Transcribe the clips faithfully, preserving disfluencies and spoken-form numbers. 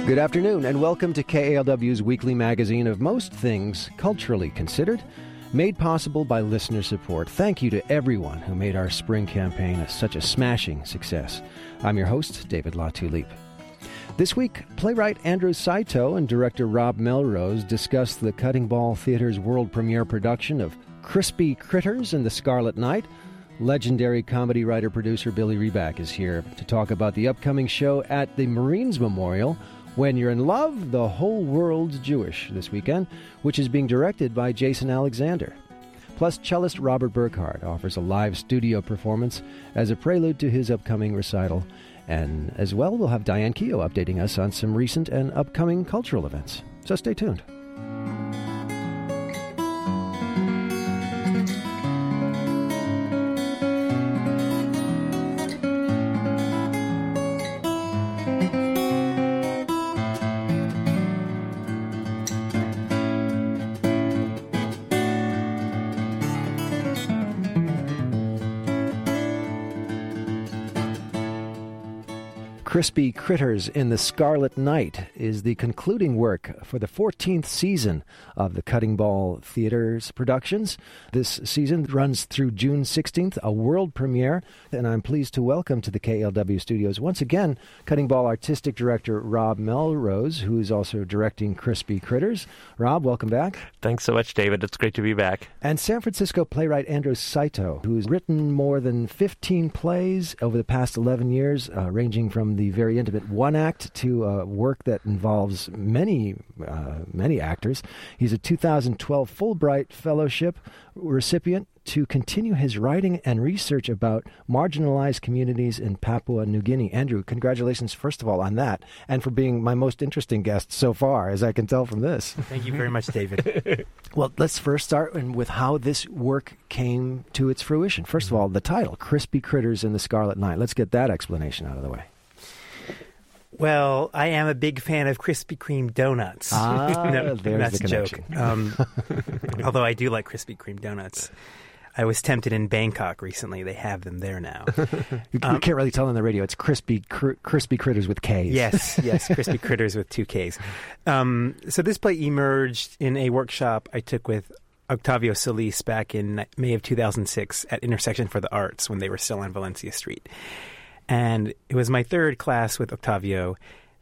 Good afternoon, and welcome to K A L W's weekly magazine of most things culturally considered, made possible by listener support. Thank you to everyone who made our spring campaign a, such a smashing success. I'm your host, David LaTulippe. This week, playwright Andrew Saito and director Rob Melrose discuss the Cutting Ball Theater's world premiere production of Crispy Critters and the Scarlet Knight. Legendary comedy writer-producer Billy Reback is here to talk about the upcoming show at the Marines Memorial, When You're in Love, the Whole World's Jewish, this weekend, which is being directed by Jason Alexander. Plus, cellist Robert Burkhardt offers a live studio performance as a prelude to his upcoming recital. And as well, we'll have Diane Keough updating us on some recent and upcoming cultural events. So stay tuned. Crispy Critters in the Scarlet Knight is the concluding work for the fourteenth season of the Cutting Ball Theater's productions. This season runs through June sixteenth, a world premiere, and I'm pleased to welcome to the K A L W studios once again Cutting Ball artistic director Rob Melrose, who is also directing Crispy Critters. Rob, welcome back. Thanks so much, David. It's great to be back. And San Francisco playwright Andrew Saito, who's written more than fifteen plays over the past eleven years, uh, ranging from the the very intimate one act to uh, work that involves many, uh, many actors. He's a two thousand twelve Fulbright Fellowship recipient to continue his writing and research about marginalized communities in Papua New Guinea. Andrew, congratulations, first of all, on that, and for being my most interesting guest so far, as I can tell from this. Thank you very much, David. Well, let's first start with how this work came to its fruition. First of all, the title, Crispy Critters and the Scarlet Knight. Let's get that explanation out of the way. Well, I am a big fan of Krispy Kreme donuts. Ah, no, there's that's the a connection. joke. Um, although I do like Krispy Kreme donuts. I was tempted in Bangkok recently. They have them there now. you, um, you can't really tell on the radio. It's crispy, cr- crispy critters with K's. Yes, yes, Crispy Critters with two K's. Um, so this play emerged in a workshop I took with Octavio Solis back in May of two thousand six at Intersection for the Arts when they were still on Valencia Street. And it was my third class with Octavio,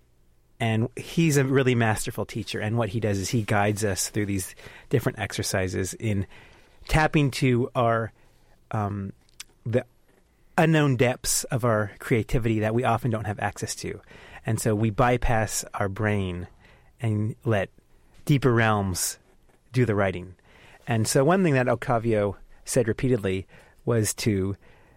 and he's a really masterful teacher. And what he does is he guides us through these different exercises in tapping to our um, the unknown depths of our creativity that we often don't have access to. And so we bypass our brain and let deeper realms do the writing. And so one thing that Octavio said repeatedly was to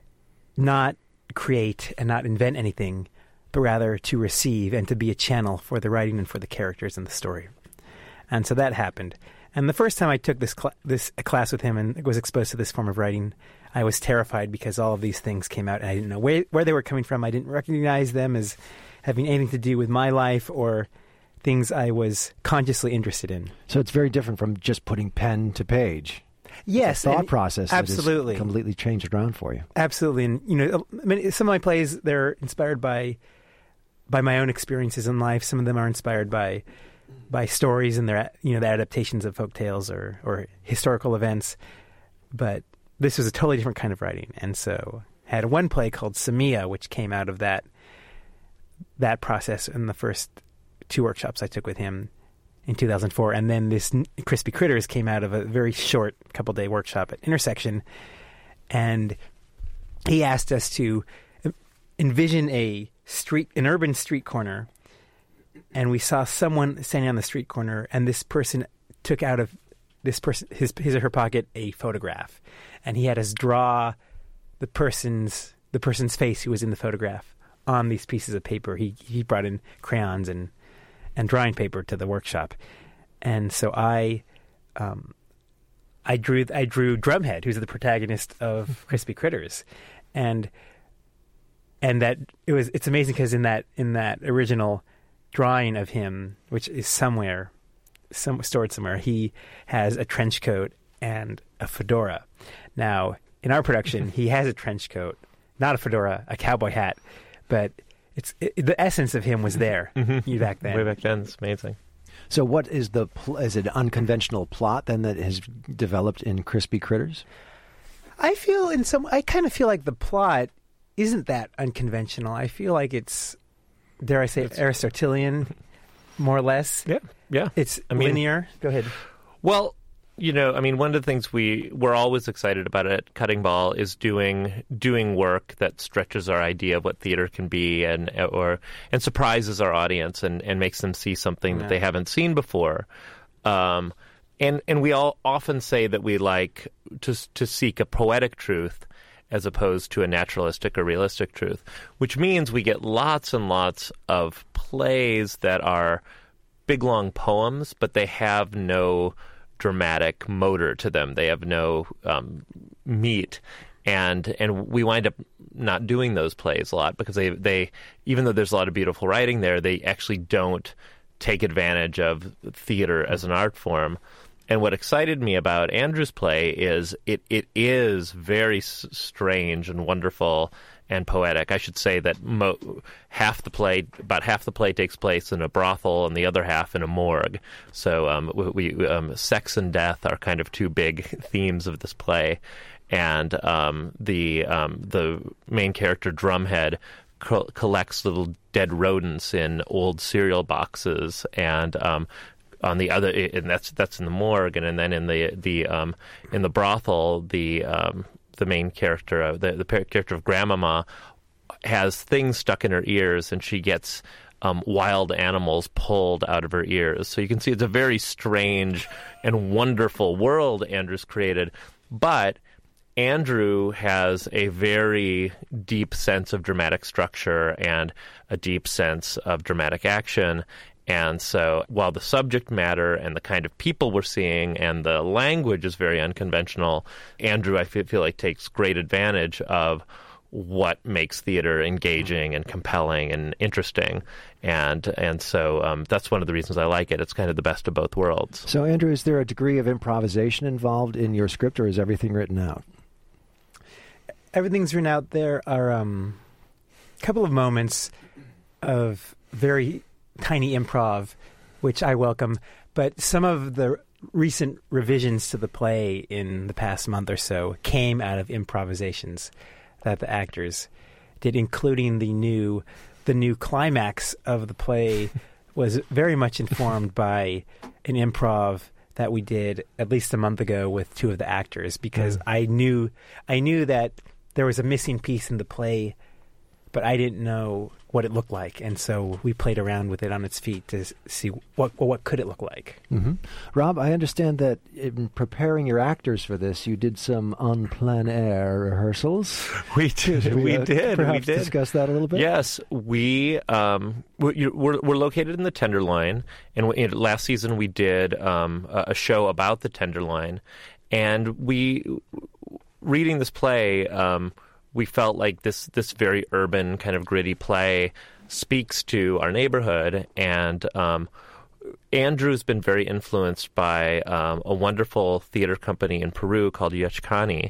not create and not invent anything, but rather to receive and to be a channel for the writing and for the characters in the story. And so that happened. And the first time I took this cl- this class with him and was exposed to this form of writing, I was terrified because all of these things came out and I didn't know where, where they were coming from. I didn't recognize them as having anything to do with my life or things I was consciously interested in. So it's very different from just putting pen to page. Yes, it's a thought process absolutely that has completely changed around for you. Absolutely, and you know, I mean, some of my plays, they're inspired by by my own experiences in life. Some of them are inspired by by stories and their you know the adaptations of folk tales or or historical events. But this was a totally different kind of writing, and so I had one play called Samia, which came out of that that process in the first two workshops I took with him in two thousand four, and then this Crispy Critters came out of a very short couple-day workshop at Intersection, and he asked us to envision a street, an urban street corner, and we saw someone standing on the street corner, and this person took out of this person his his or her pocket a photograph, and he had us draw the person's the person's face who was in the photograph on these pieces of paper. He he brought in crayons and. and drawing paper to the workshop. And so I um, I drew I drew Drumhead, who's the protagonist of Crispy Critters. And and that it was it's amazing because in that in that original drawing of him, which is somewhere some stored somewhere, he has a trench coat and a fedora. Now, in our production, he has a trench coat, not a fedora, a cowboy hat, but it's it, the essence of him was there Mm-hmm. back then. Way back then, it's amazing. So what is the pl- is it an unconventional plot then that has developed in Crispy Critters? I feel in some. I kind of feel like the plot isn't that unconventional. I feel like it's, dare I say, It's- Aristotelian, more or less. Yeah, yeah. It's I mean- linear. Go ahead. Well, you know, I mean, one of the things we we're always excited about at Cutting Ball is doing doing work that stretches our idea of what theater can be, and or and surprises our audience and, and makes them see something that Yeah. they haven't seen before. Um, and and we all often say that we like to to seek a poetic truth as opposed to a naturalistic or realistic truth, which means we get lots and lots of plays that are big, long poems, but they have no dramatic motor to them. They have no um, meat. And and we wind up not doing those plays a lot because they, they, even though there's a lot of beautiful writing there, they actually don't take advantage of theater as an art form. And what excited me about Andrew's play is it, it is very s- strange and wonderful and poetic. I should say that mo- half the play, about half the play takes place in a brothel and the other half in a morgue. So um, we, we um, sex and death are kind of two big themes of this play. And um, the um, the main character, Drumhead, co- collects little dead rodents in old cereal boxes, and um, on the other, and that's that's in the morgue, and, and then in the the um, in the brothel, the um, the main character, uh, the the character of Grandmama, has things stuck in her ears, and she gets um, wild animals pulled out of her ears. So you can see it's a very strange and wonderful world Andrew's created, but Andrew has a very deep sense of dramatic structure and a deep sense of dramatic action. And so while the subject matter and the kind of people we're seeing and the language is very unconventional, Andrew, I feel, feel like, takes great advantage of what makes theater engaging and compelling and interesting. And and so um, that's one of the reasons I like it. It's kind of the best of both worlds. So, Andrew, is there a degree of improvisation involved in your script, or is everything written out? Everything's written out. There are um, a couple of moments of very tiny improv, which I welcome. But some of the recent revisions to the play in the past month or so came out of improvisations that the actors did, including the new the new climax of the play was very much informed by an improv that we did at least a month ago with two of the actors, because mm. I knew I knew that there was a missing piece in the play, but I didn't know what it looked like, and so we played around with it on its feet to see what well, what could it look like. Mm-hmm. Rob, I understand that in preparing your actors for this, you did some en plein air rehearsals. We did. we uh, did. Perhaps we did. discuss that a little bit. Yes, we um, we're, we're, we're located in the Tenderloin, and we, last season we did um, a, a show about the Tenderloin, and we reading this play. Um, We felt like this this very urban, kind of gritty play speaks to our neighborhood. And um, Andrew's been very influenced by um, a wonderful theater company in Peru called Yachkani.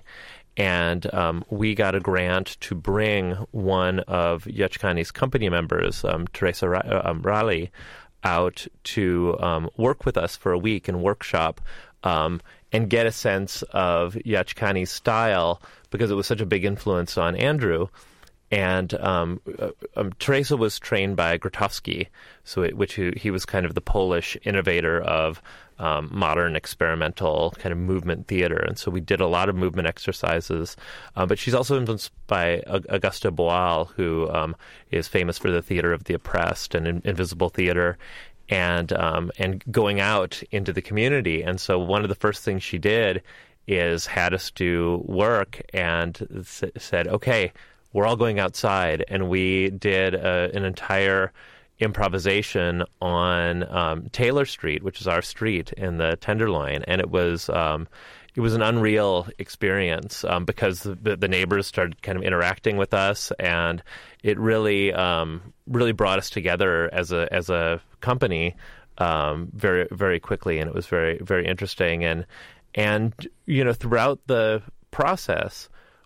And um, we got a grant to bring one of Yachkani's company members, um, Teresa Ra- um, Raleigh, out to um, work with us for a week and workshop um, and get a sense of Yachkani's style, because it was such a big influence on Andrew. And um, uh, um, Teresa was trained by Grotowski, so it, which he, he was kind of the Polish innovator of um, modern experimental kind of movement theater. And so we did a lot of movement exercises. Uh, but she's also influenced by Auguste Boal, who um, is famous for the Theater of the Oppressed and in, Invisible Theater, and um, and going out into the community. And so one of the first things she did is had us do work and s- said, okay, we're all going outside. And we did a, an entire improvisation on um, Taylor Street, which is our street in the Tenderloin. And it was um, it was an unreal experience um, because the, the neighbors started kind of interacting with us, and it really um, really brought us together as a as a company um, very very quickly, and it was very very interesting. And And, you know, throughout the process,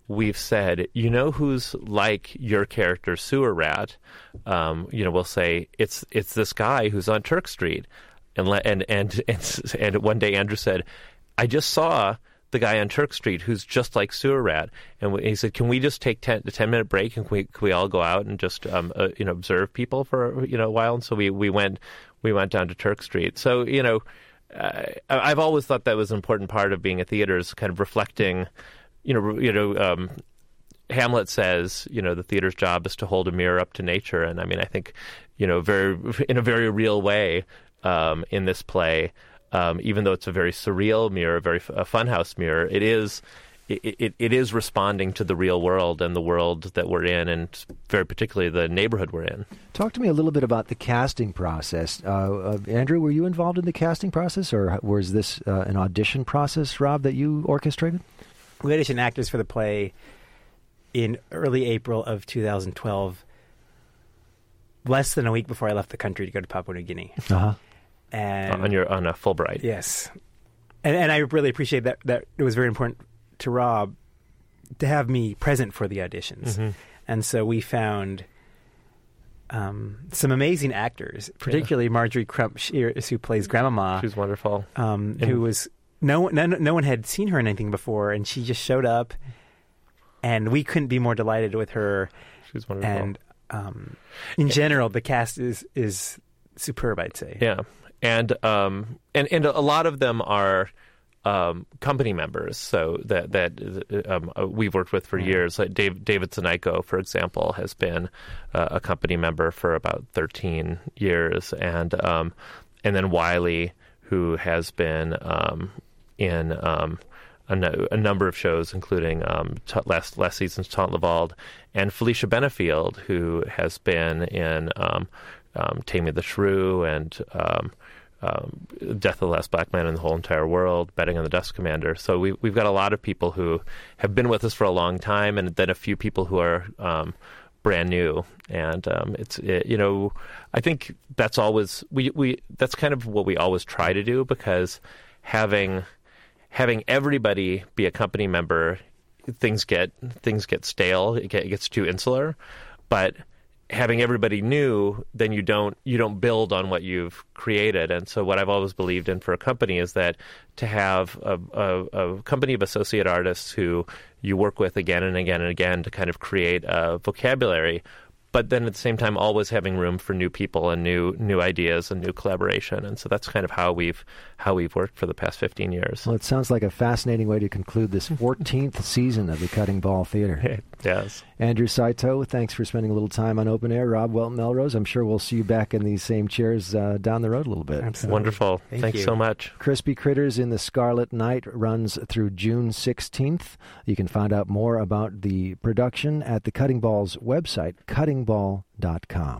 we've said, you know who's like your character, Sewer Rat? Um, you know, we'll say, it's it's this guy who's on Turk Street. And, le- and, and, and, and one day Andrew said, I just saw the guy on Turk Street who's just like Sewer Rat. And we, he said, can we just take ten, a ten-minute break and can we, can we all go out and just um, uh, you know, observe people for you know a while? And so we, we went we went down to Turk Street. So, you know, uh, I've always thought that was an important part of being a theater, is kind of reflecting, you know, you know, um, Hamlet says, you know, the theater's job is to hold a mirror up to nature. And I mean, I think, you know, very in a very real way, Um, in this play, um, even though it's a very surreal mirror, a very f- a funhouse mirror, it is it, it, it is responding to the real world and the world that we're in, and very particularly the neighborhood we're in. Talk to me a little bit about the casting process. Uh, uh, Andrew, were you involved in the casting process, or was this uh, an audition process, Rob, that you orchestrated? We auditioned actors for the play in early April of two thousand twelve, less than a week before I left the country to go to Papua New Guinea. Uh-huh. And on your on a Fulbright. Yes, and and I really appreciate that. That it was very important to Rob to have me present for the auditions, mm-hmm. and so we found um, some amazing actors, particularly yeah. Marjorie Crump Shears, who plays Grandmama. She's wonderful. Um, who was no, no no one had seen her in anything before, and she just showed up, and we couldn't be more delighted with her. She's wonderful. And um, in general, the cast is is superb, I'd say. Yeah. And um and, and a lot of them are um, company members, so that that um, we've worked with for years. Like Dave, David Zanaiko, for example, has been uh, a company member for about thirteen years, and um, and then Wiley, who has been um, in um, a, no, a number of shows, including um, t- last last season's Taunt Lavalde, and Felicia Benefield, who has been in um, um, Taming the Shrew and um, Um, Death of the Last Black Man in the Whole Entire World, Betting on the Dust Commander. So we, we've got a lot of people who have been with us for a long time, and then a few people who are um, brand new. And um, it's it, you know, I think that's always we, we that's kind of what we always try to do, because having having everybody be a company member, things get things get stale. It, get, it gets too insular, but having everybody new, then you don't you don't build on what you've created. And so what I've always believed in for a company is that to have a, a, a company of associate artists who you work with again and again and again to kind of create a vocabulary, but then at the same time always having room for new people and new new ideas and new collaboration. And so that's kind of how we've how we've worked for the past fifteen years. Well, it sounds like a fascinating way to conclude this fourteenth season of the Cutting Ball Theater. It does. Andrew Saito, thanks for spending a little time on Open Air. Rob Welton-Melrose, I'm sure we'll see you back in these same chairs uh, down the road a little bit. Absolutely. Wonderful. Thank Thanks you. so much. Crispy Critters in the Scarlet Night runs through June sixteenth. You can find out more about the production at the Cutting Ball's website, cutting ball dot com.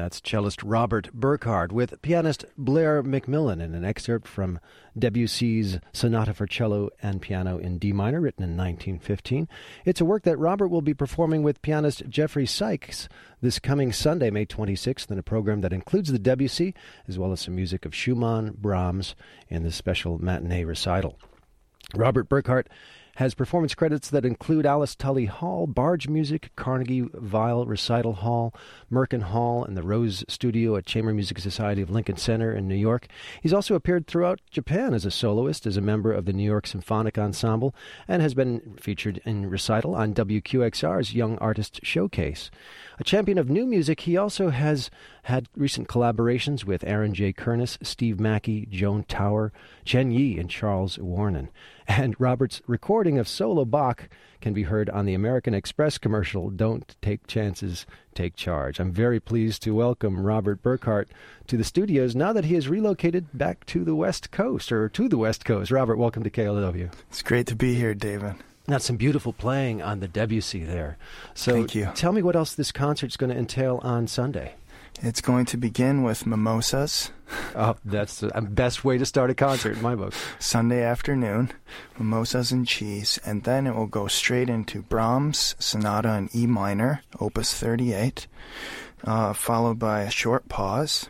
That's cellist Robert Burkhart with pianist Blair McMillan in an excerpt from Debussy's Sonata for Cello and Piano in D minor, written in nineteen fifteen. It's a work that Robert will be performing with pianist Jeffrey Sykes this coming Sunday, May twenty-sixth, in a program that includes the Debussy, as well as some music of Schumann, Brahms, in this special matinee recital. Robert Burkhart has performance credits that include Alice Tully Hall, Barge Music, Carnegie Weill Recital Hall, Merkin Hall, and the Rose Studio at Chamber Music Society of Lincoln Center in New York. He's also appeared throughout Japan as a soloist, as a member of the New York Symphonic Ensemble, and has been featured in recital on W Q X R's Young Artist Showcase. A champion of new music, he also has had recent collaborations with Aaron J. Kernis, Steve Mackey, Joan Tower, Chen Yi, and Charles Warnen. And Robert's recording of solo Bach can be heard on the American Express commercial, Don't Take Chances, Take Charge. I'm very pleased to welcome Robert Burkhart to the studios now that he has relocated back to the West Coast, or to the West Coast. Robert, welcome to K L W. It's great to be here, David. That's some beautiful playing on the Debussy there. So Thank you. Tell me what else this concert's going to entail on Sunday. It's going to begin with mimosas. Oh, that's the best way to start a concert in my book. Sunday afternoon, mimosas and cheese, and then it will go straight into Brahms Sonata in E minor, Opus thirty-eight, uh, followed by a short pause.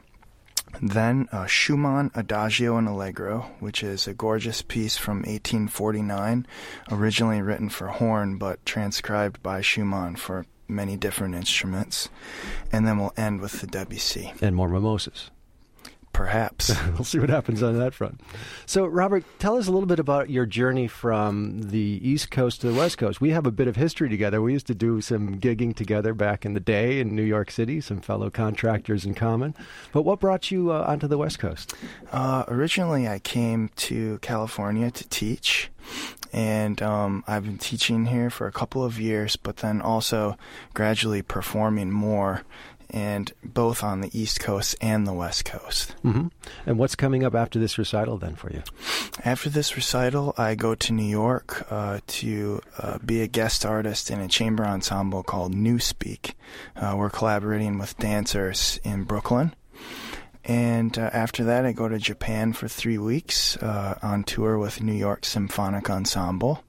Then uh, Schumann Adagio and Allegro, which is a gorgeous piece from eighteen forty-nine, originally written for horn but transcribed by Schumann for many different instruments. And then we'll end with the Debussy. And more mimosas. Perhaps. We'll see what happens on that front. So, Robert, tell us a little bit about your journey from the East Coast to the West Coast. We have a bit of history together. We used to do some gigging together back in the day in New York City, some fellow contractors in common. But what brought you uh, onto the West Coast? Uh, originally, I came to California to teach. And um, I've been teaching here for a couple of years, but then also gradually performing more, and both on the East Coast and the West Coast. Mm-hmm. And what's coming up after this recital then for you? After this recital, I go to New York uh, to uh, be a guest artist in a chamber ensemble called New Speak. Uh, we're collaborating with dancers in Brooklyn. And uh, after that, I go to Japan for three weeks uh, on tour with New York Symphonic Ensemble.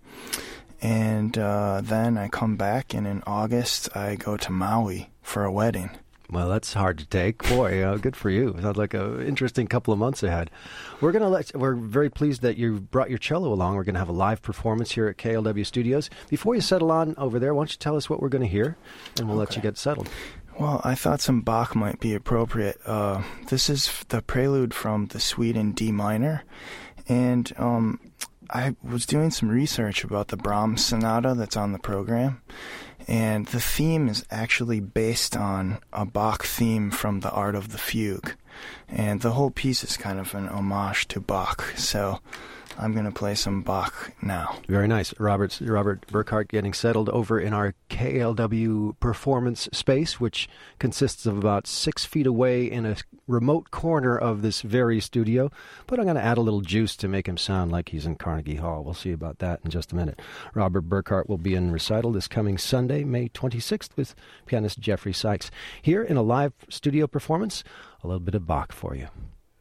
And uh, then I come back, and in August, I go to Maui for a wedding. Well, that's hard to take. Boy, uh, good for you. Sounds like an interesting couple of months ahead. We're gonna let. We're very pleased that you brought your cello along. We're going to have a live performance here at K L W Studios. Before you settle on over there, why don't you tell us what we're going to hear, and we'll okay. let you get settled. Well, I thought some Bach might be appropriate. Uh, this is the prelude from the Suite in D minor, and um, I was doing some research about the Brahms Sonata that's on the program, and the theme is actually based on a Bach theme from The Art of the Fugue, and the whole piece is kind of an homage to Bach, so I'm going to play some Bach now. Very nice. Robert, Robert Burkhart getting settled over in our K L W performance space, which consists of about six feet away in a remote corner of this very studio. But I'm going to add a little juice to make him sound like he's in Carnegie Hall. We'll see about that in just a minute. Robert Burkhart will be in recital this coming Sunday, May twenty-sixth, with pianist Jeffrey Sykes. Here in a live studio performance, a little bit of Bach for you.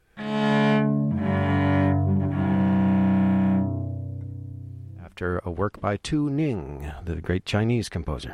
After a work by Tu Ning, the great Chinese composer.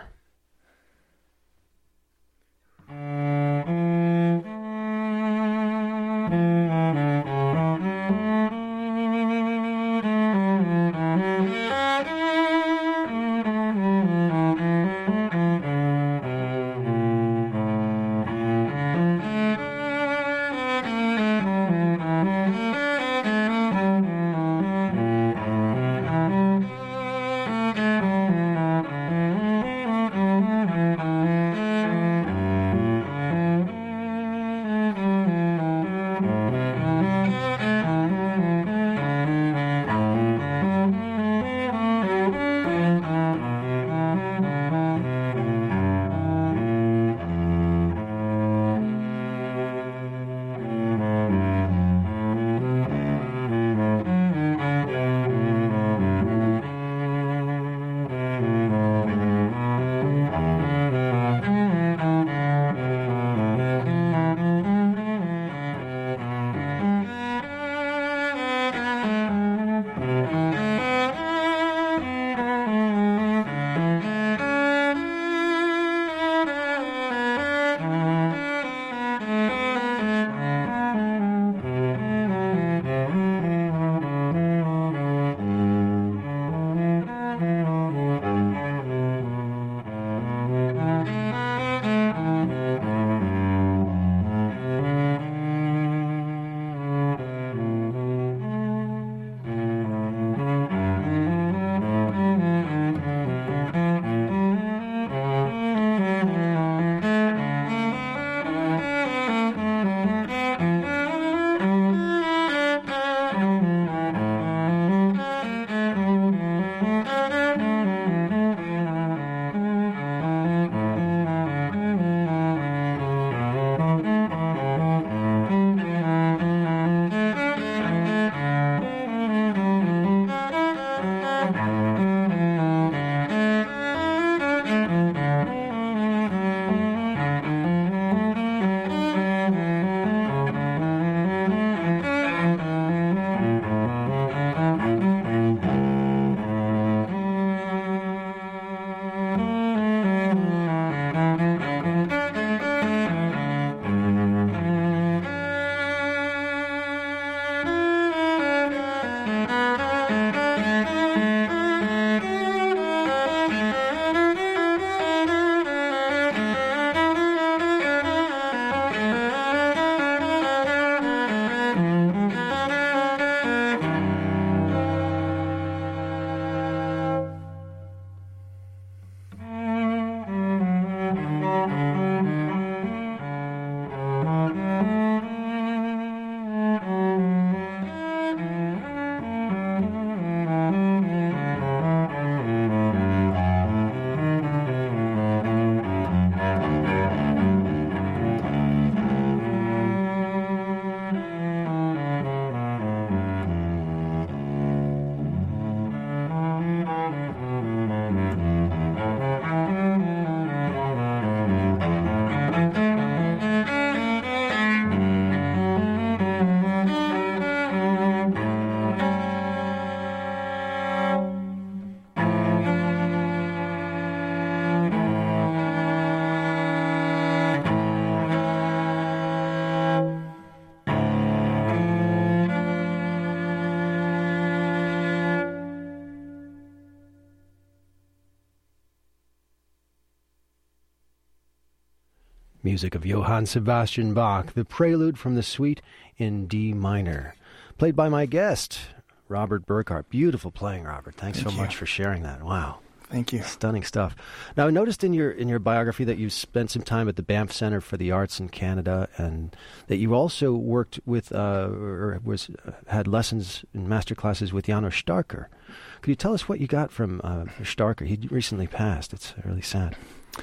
Music of Johann Sebastian Bach, the prelude from the suite in D minor, played by my guest, Robert Burkhart. Beautiful playing, Robert. Thanks Thank so you. much for sharing that. Wow. Thank you. Stunning stuff. Now, I noticed in your in your biography that you spent some time at the Banff Centre for the Arts in Canada, and that you also worked with uh, or was uh, had lessons and master classes with Janos Starker. Could you tell us what you got from uh, Starker? He recently passed. It's really sad.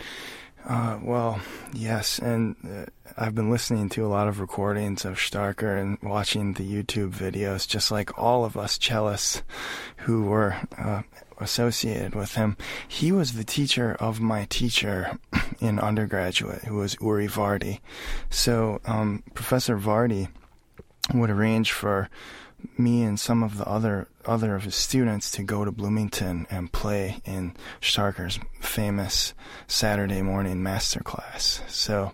Uh, well, yes, and uh, I've been listening to a lot of recordings of Starker and watching the YouTube videos, just like all of us cellists who were uh, associated with him. He was the teacher of my teacher in undergraduate, who was Uri Vardi. So um, Professor Vardi would arrange for me and some of the other other of his students to go to Bloomington and play in Starker's famous Saturday morning master class. So,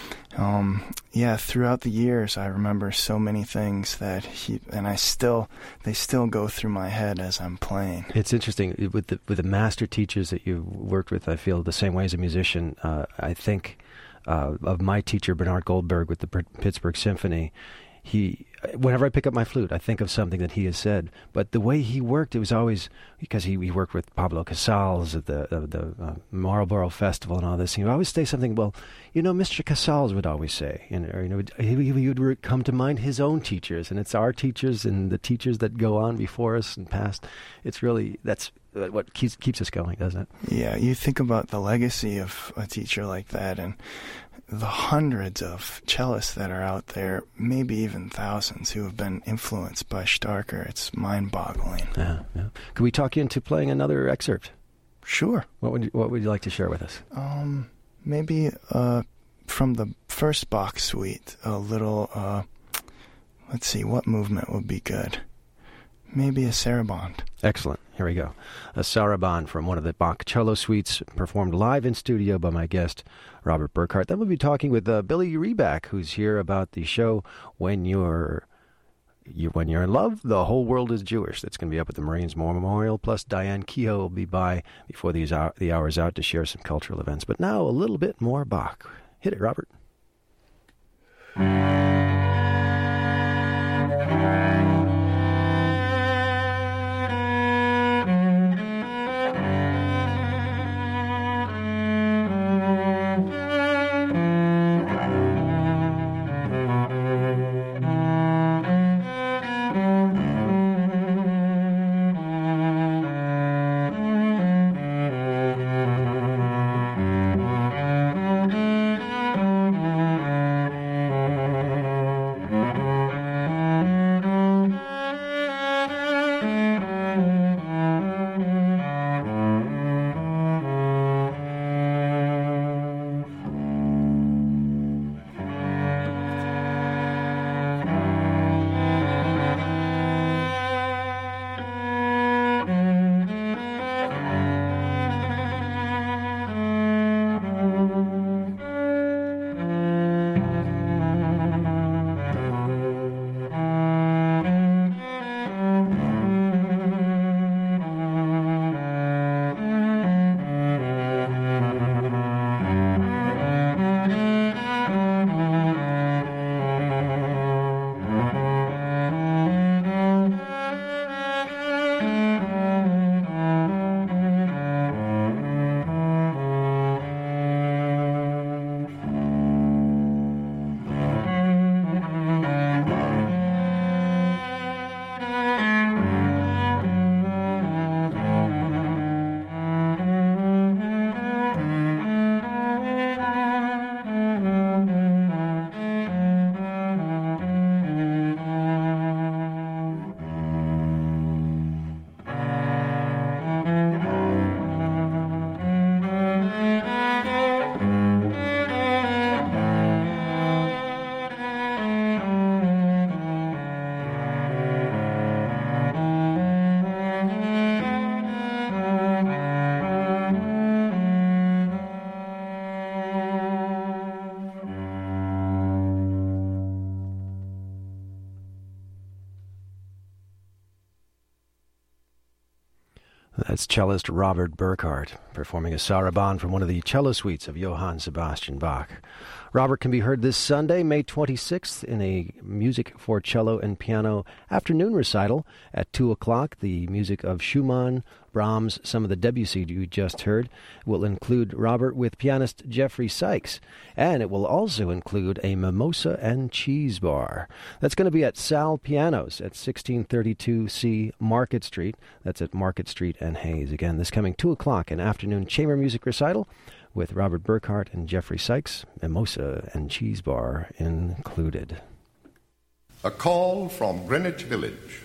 um, yeah, throughout the years, I remember so many things that he and I still they still go through my head as I'm playing. It's interesting with the with the master teachers that you worked with. I feel the same way as a musician. Uh, I think uh, of my teacher Bernard Goldberg with the Pittsburgh Symphony. He, whenever I pick up my flute, I think of something that he has said. But the way he worked, it was always because he, he worked with Pablo Casals at the uh, the uh, Marlborough Festival and all this. He would always say something. Well, you know, Mister Casals would always say, and or, you know, he, he would come to mind his own teachers, and it's our teachers and the teachers that go on before us and past. It's really that's what keeps keeps us going, doesn't it? Yeah, you think about the legacy of a teacher like that, and the hundreds of cellists that are out there, maybe even thousands, who have been influenced by Starker. It's mind-boggling. Yeah, yeah. Could we talk you into playing another excerpt? Sure. What would you, what would you like to share with us? Um, maybe uh, from the first Bach suite, a little. Uh, let's see, what movement would be good? Maybe a saraband. Excellent. Here we go. A saraband from one of the Bach cello suites, performed live in studio by my guest, Robert Burkhart. Then we'll be talking with uh, Billy Reback, who's here about the show When You're you, When You're in Love, The Whole World is Jewish. That's going to be up at the Marines Memorial. Plus, Diane Kehoe will be by before these hour, the hour's out to share some cultural events. But now, a little bit more Bach. Hit it, Robert. That's cellist Robert Burkhart performing a sarabande from one of the cello suites of Johann Sebastian Bach. Robert can be heard this Sunday, May twenty-sixth, in a music for cello and piano afternoon recital at two o'clock. The music of Schumann, Brahms, some of the Debussy you just heard will include Robert with pianist Jeffrey Sykes. And it will also include a mimosa and cheese bar. That's going to be at Sal Pianos at sixteen thirty-two C Market Street. That's at Market Street and Hayes. Again, this coming two o'clock, an afternoon chamber music recital with Robert Burkhart and Jeffrey Sykes, mimosa and cheese bar included. A call from Greenwich Village.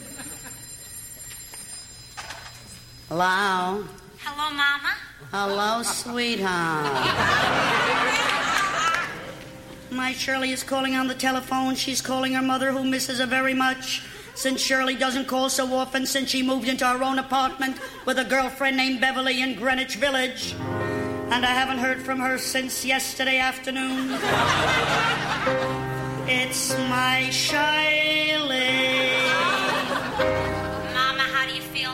Hello? Hello, Mama. Hello, sweetheart. My Shirley is calling on the telephone. She's calling her mother, who misses her very much. Since Shirley doesn't call so often since she moved into her own apartment with a girlfriend named Beverly in Greenwich Village. And I haven't heard from her since yesterday afternoon. It's my Shirley. Mama, how do you feel,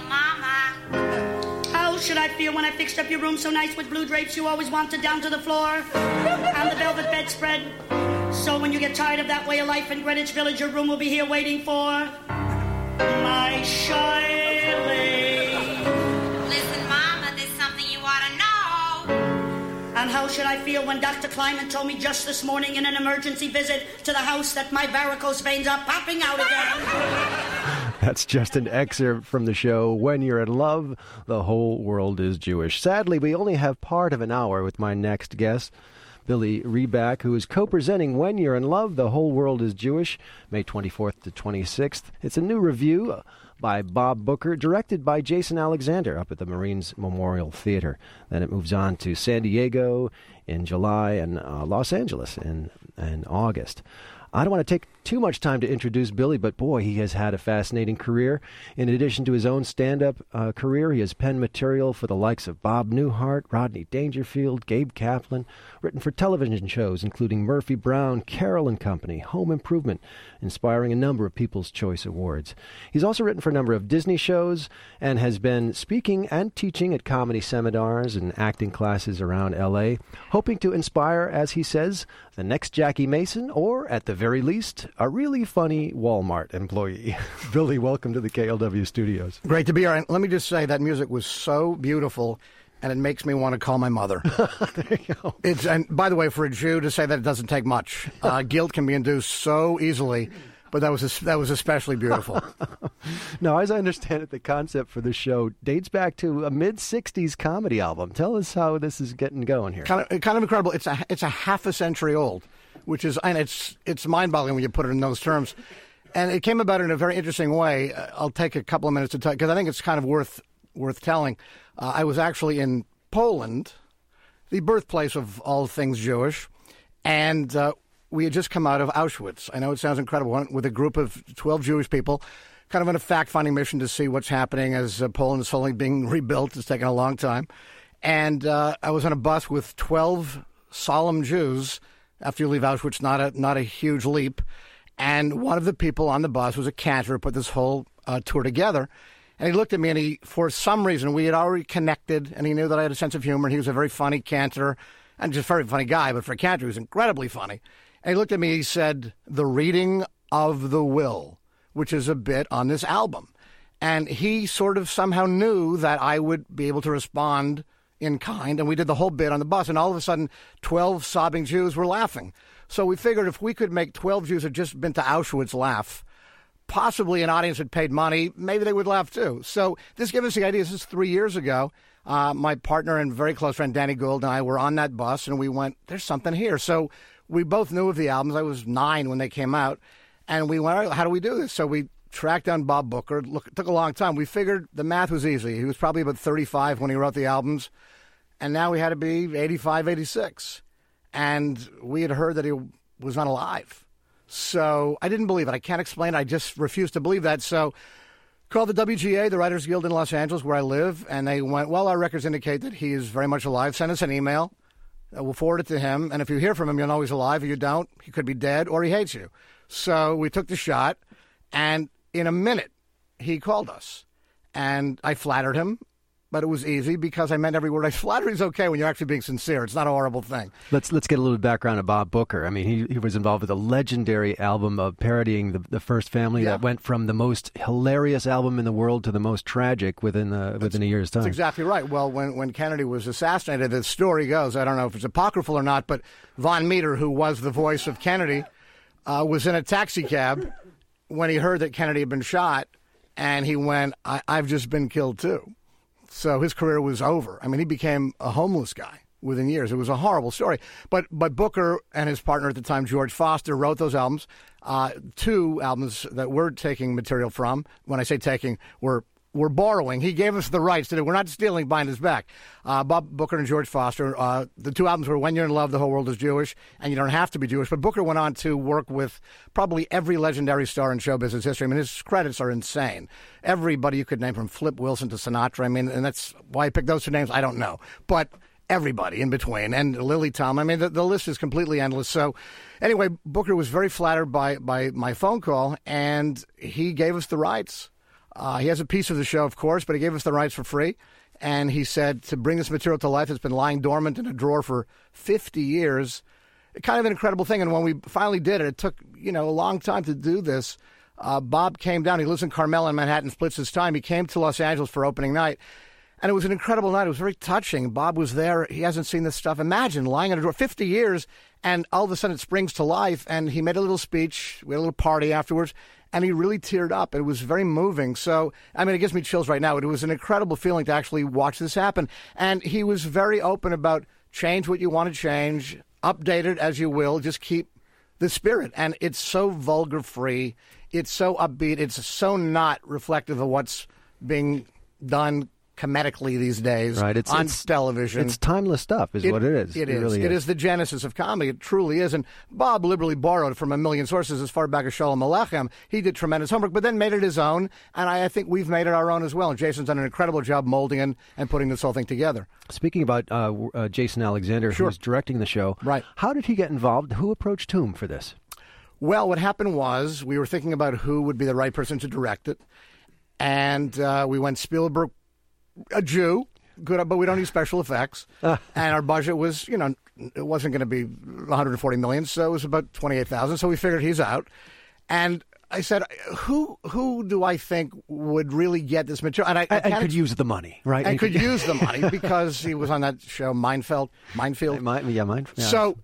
Mama? How should I feel when I fixed up your room so nice with blue drapes you always wanted down to the floor? And the velvet bedspread. So when you get tired of that way of life in Greenwich Village, your room will be here waiting for my Shirley. Listen, Mama, there's something you ought to know. And how should I feel when Doctor Kleiman told me just this morning in an emergency visit to the house that my varicose veins are popping out again? That's just an excerpt from the show When You're in Love, The Whole World is Jewish. Sadly, we only have part of an hour with my next guest, Billy Reback, who is co-presenting When You're in Love, The Whole World is Jewish, May twenty-fourth to twenty-sixth. It's a new review by Bob Booker, directed by Jason Alexander up at the Marines Memorial Theater. Then it moves on to San Diego in July and uh, Los Angeles in, in August. I don't want to take too much time to introduce Billy, but boy, he has had a fascinating career. In addition to his own stand-up uh, career, he has penned material for the likes of Bob Newhart, Rodney Dangerfield, Gabe Kaplan, written for television shows including Murphy Brown, Carol and Company, Home Improvement, inspiring a number of People's Choice Awards. He's also written for a number of Disney shows and has been speaking and teaching at comedy seminars and acting classes around L A, hoping to inspire, as he says, the next Jackie Mason, or at the very least, a really funny Walmart employee. Billy, welcome to the K L W studios. Great to be here. And let me just say that music was so beautiful, and it makes me want to call my mother. There you go. It's, and by the way, for a Jew to say that it doesn't take much. Uh, guilt can be induced so easily, but that was that was especially beautiful. Now, as I understand it, the concept for the show dates back to a mid-sixties comedy album. Tell us how this is getting going here. Kind of, kind of incredible. It's a it's a half a century old, which is, and it's it's mind-boggling when you put it in those terms. And it came about in a very interesting way. I'll take a couple of minutes to tell, because I think it's kind of worth worth telling. Uh, I was actually in Poland, the birthplace of all things Jewish, and uh, we had just come out of Auschwitz. I know it sounds incredible, with a group of twelve Jewish people, kind of on a fact-finding mission to see what's happening as uh, Poland is slowly being rebuilt. It's taken a long time. And uh, I was on a bus with twelve solemn Jews. After you leave Auschwitz, not a not a huge leap. And one of the people on the bus was a cantor who put this whole uh, tour together. And he looked at me, and he, for some reason, we had already connected, and he knew that I had a sense of humor, and he was a very funny cantor, and just a very funny guy, but for a cantor, he was incredibly funny. And he looked at me, he said, "The reading of the will," which is a bit on this album. And he sort of somehow knew that I would be able to respond in kind, and we did the whole bit on the bus, and all of a sudden, twelve sobbing Jews were laughing. So we figured if we could make twelve Jews who had just been to Auschwitz laugh, possibly an audience had paid money, maybe they would laugh too. So this gave us the idea. This is three years ago. Uh, my partner and very close friend Danny Gould and I were on that bus, and we went, there's something here. So we both knew of the albums. I was nine when they came out, and we went, all right, how do we do this? So we tracked down Bob Booker. Look, it took a long time. We figured the math was easy. He was probably about thirty-five when he wrote the albums, and now we had to be eighty-five, eighty-six. And we had heard that he was not alive. So I didn't believe it. I can't explain it. I just refused to believe that. So called the W G A, the Writers Guild in Los Angeles, where I live, and they went, well, our records indicate that he is very much alive. Send us an email. We'll forward it to him. And if you hear from him, you'll know he's alive. If you don't, he could be dead or he hates you. So we took the shot, and in a minute, he called us. And I flattered him, but it was easy because I meant every word. Flattery's okay when you're actually being sincere. It's not a horrible thing. Let's let's get a little background of Bob Booker. I mean, he, he was involved with a legendary album of parodying the, the First Family Yeah. that went from the most hilarious album in the world to the most tragic within uh, within a year's time. That's exactly right. Well, when, when Kennedy was assassinated, the story goes, I don't know if it's apocryphal or not, but Von Meter, who was the voice of Kennedy, uh, was in a taxi cab when he heard that Kennedy had been shot, and he went, I, I've just been killed too. So his career was over. I mean, he became a homeless guy within years. It was a horrible story. But but Booker and his partner at the time, George Foster, wrote those albums, uh, two albums that we're taking material from. When I say taking, we're we're borrowing. He gave us the rights to do. We're not stealing behind his back. Uh, Bob Booker and George Foster. Uh, the two albums were When You're in Love, The Whole World is Jewish, and You Don't Have to Be Jewish. But Booker went on to work with probably every legendary star in show business history. I mean, his credits are insane. Everybody you could name, from Flip Wilson to Sinatra. I mean, and that's why I picked those two names. I don't know. But everybody in between, and Lily Tomlin. I mean, the, the list is completely endless. So anyway, Booker was very flattered by, by my phone call, and he gave us the rights. Uh, he has a piece of the show, of course, but he gave us the rights for free. And he said to bring this material to life, it's been lying dormant in a drawer for fifty years. Kind of an incredible thing. And when we finally did it, it took, you know, a long time to do this. Uh, Bob came down. He lives in Carmel in Manhattan, splits his time. He came to Los Angeles for opening night. And it was an incredible night. It was very touching. Bob was there. He hasn't seen this stuff. Imagine lying in a drawer fifty years, and all of a sudden it springs to life. And he made a little speech. We had a little party afterwards. And he really teared up. It was very moving. So, I mean, it gives me chills right now. It was an incredible feeling to actually watch this happen. And he was very open about change what you want to change, update it as you will, just keep the spirit. And it's so vulgar-free. It's so upbeat. It's so not reflective of what's being done comedically these days Right, it's, on it's, television. It's timeless stuff, is It- what it is. It is. really It is the genesis of comedy. It truly is. And Bob liberally borrowed from a million sources as far back as Shalom Aleichem. He did tremendous homework, but then made it his own. And I, I think we've made it our own as well. And Jason's done an incredible job molding and, and putting this whole thing together. Speaking about uh, w- uh, Jason Alexander, Sure. who's directing the show, Right. How did he get involved? Who approached whom for this? Well, what happened was we were thinking about who would be the right person to direct it. And uh, we went Spielberg, a Jew, good, but we don't need special effects. And our budget was, you know, it wasn't going to be one hundred forty million dollars, so it was about twenty-eight thousand dollars. So we figured he's out. And I said, who who do I think would really get this material? And I, I And, and can't- could use the money, right? and could use the money because he was on that show, Mindfield. Mindfield. Mine, yeah, mine. Yeah. So,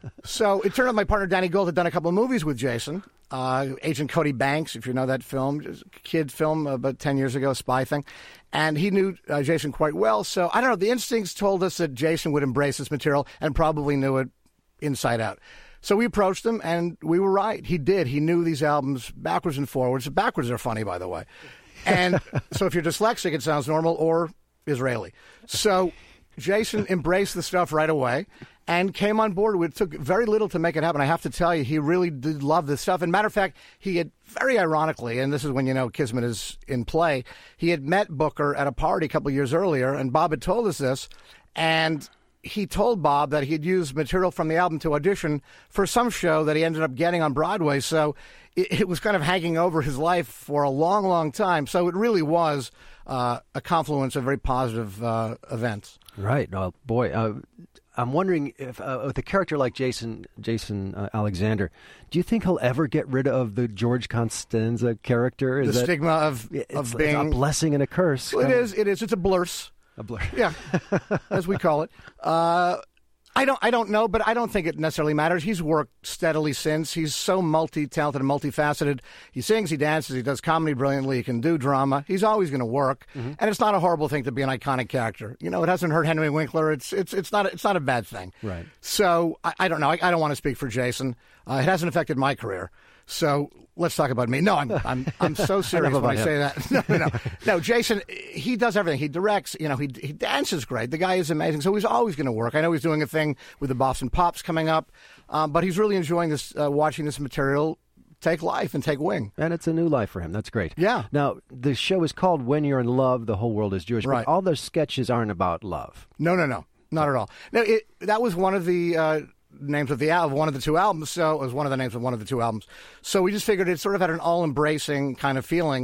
so it turned out my partner Danny Gold had done a couple of movies with Jason. Uh, Agent Cody Banks, if you know that film, just a kid film about ten years ago, spy thing. And he knew uh, Jason quite well. So I don't know, the instincts told us that Jason would embrace this material and probably knew it inside out. So we approached him, and we were right. He did. He knew these albums backwards and forwards. Backwards are funny, by the way. And so if you're dyslexic, it sounds normal, or Israeli. So Jason embraced the stuff right away and came on board. It took very little to make it happen. I have to tell you, he really did love this stuff. And matter of fact, he had, very ironically, and this is when you know Kismet is in play, he had met Booker at a party a couple of years earlier, and Bob had told us this, and he told Bob that he had used material from the album to audition for some show that he ended up getting on Broadway. So it, it was kind of hanging over his life for a long, long time. So it really was uh, a confluence of very positive uh, events. Right. Oh, boy. Uh, I'm wondering if, uh, with a character like Jason Jason uh, Alexander, do you think he'll ever get rid of the George Costanza character? Is the that, stigma of, it's, of it's being a blessing and a curse. Well, it is. It is. It's a blurs. A blur. Yeah, as we call it. Uh, I don't. I don't know, but I don't think it necessarily matters. He's worked steadily since. He's so multi-talented and multifaceted. He sings, he dances, he does comedy brilliantly. He can do drama. He's always going to work, mm-hmm. and it's not a horrible thing to be an iconic character. You know, it hasn't hurt Henry Winkler. It's it's it's not it's not a bad thing. Right. So I, I don't know. I, I don't want to speak for Jason. Uh, it hasn't affected my career. So let's talk about me. No, I'm I'm I'm so serious when I him. say that. No, no, no, no. Jason, he does everything. He directs. You know, he he dances great. The guy is amazing. So he's always going to work. I know he's doing a thing with the Boston Pops coming up, um, but he's really enjoying this, uh, watching this material take life and take wing. And it's a new life for him. That's great. Yeah. Now, the show is called When You're in Love, The Whole World is Jewish. Right. But all those sketches aren't about love. No, no, no, not at all. No, it, that was one of the. Uh, names of the of one of the two albums, so it was one of the names of one of the two albums. So we just figured it sort of had an all-embracing kind of feeling,